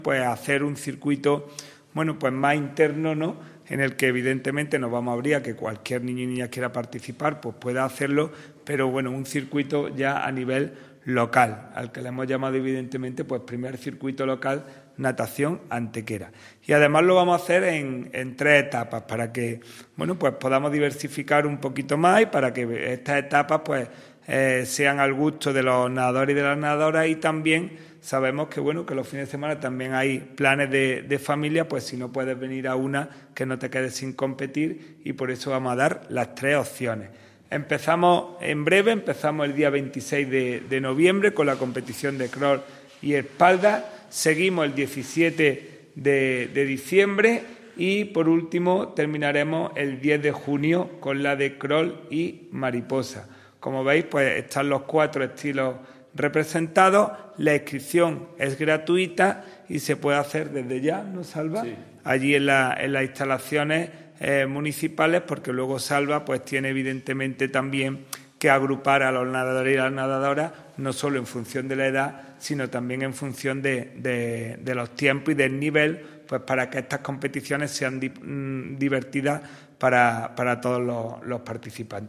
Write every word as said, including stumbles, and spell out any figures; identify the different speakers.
Speaker 1: pues hacer un circuito, bueno, pues más interno, ¿no?, en el que evidentemente nos vamos a abrir a que cualquier niño y niña quiera participar, pues pueda hacerlo, pero bueno, un circuito ya a nivel local, al que le hemos llamado evidentemente pues primer circuito local natación Antequera. Y además lo vamos a hacer en, en tres etapas para que, bueno, pues podamos diversificar un poquito más y para que estas etapas pues eh, sean al gusto de los nadadores y de las nadadoras, y también sabemos que, bueno, que los fines de semana también hay planes de, de familia, pues si no puedes venir a una, que no te quedes sin competir, y por eso vamos a dar las tres opciones. Empezamos en breve, empezamos el día veintiséis de, de noviembre con la competición de crawl y espalda, seguimos el diecisiete de, de diciembre y por último terminaremos el diez de junio con la de crawl y mariposa. Como veis, pues están los cuatro estilos representados, la inscripción es gratuita y se puede hacer desde ya, ¿no, Salva? Sí. Allí en, la, en las instalaciones eh, municipales, porque luego Salva pues tiene evidentemente también que agrupar a los nadadores y las nadadoras, no solo en función de la edad, sino también en función de, de, de los tiempos y del nivel, pues para que estas competiciones sean di, mmm, divertidas para, para todos los, los participantes.